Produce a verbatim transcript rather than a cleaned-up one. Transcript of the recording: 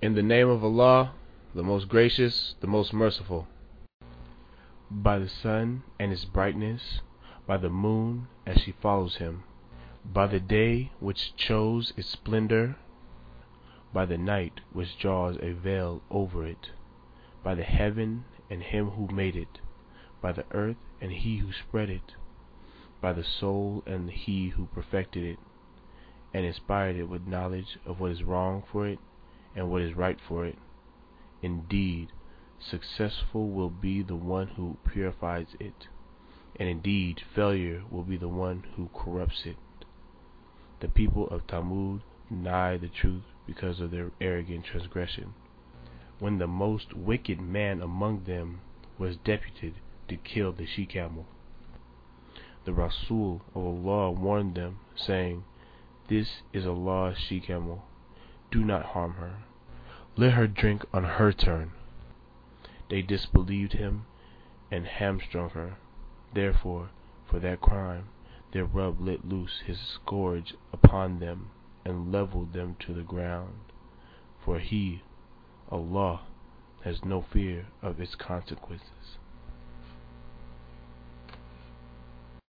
In the name of Allah, the most gracious, the most merciful. By the sun and its brightness, by the moon as she follows him, by the day which chose its splendor, by the night which draws a veil over it, by the heaven and him who made it, by the earth and he who spread it, by the soul and he who perfected it, and inspired it with knowledge of what is wrong for it and what is right for it. Indeed, successful will be the one who purifies it, and indeed failure will be the one who corrupts it. The people of Thamud deny the truth because of their arrogant transgression, when the most wicked man among them was deputed to kill the she-camel. The Rasul of Allah warned them, saying, "This is Allah's she-camel. Do not harm her. Let her drink on her turn." They disbelieved him and hamstrung her. Therefore, for that crime, their Rabb let loose his scourge upon them and leveled them to the ground. For he, Allah, has no fear of its consequences.